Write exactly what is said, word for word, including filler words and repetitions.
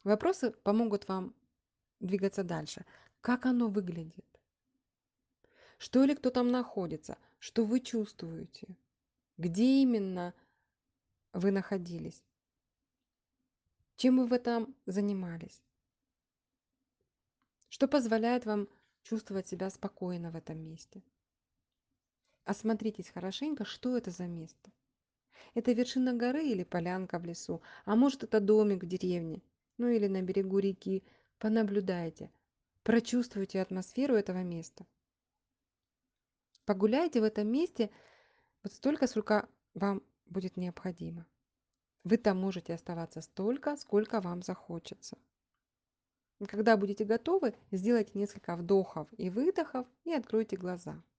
Вопросы помогут вам двигаться дальше. Как оно выглядит? Что или кто там находится? Что вы чувствуете? Где именно вы находились? Чем вы в этом занимались? Что позволяет вам чувствовать себя спокойно в этом месте? Осмотритесь хорошенько, что это за место. Это вершина горы или полянка в лесу, а может это домик в деревне, ну или на берегу реки. Понаблюдайте, прочувствуйте атмосферу этого места. Погуляйте в этом месте вот столько, сколько вам будет необходимо. Вы там можете оставаться столько, сколько вам захочется. И когда будете готовы, сделайте несколько вдохов и выдохов и откройте глаза.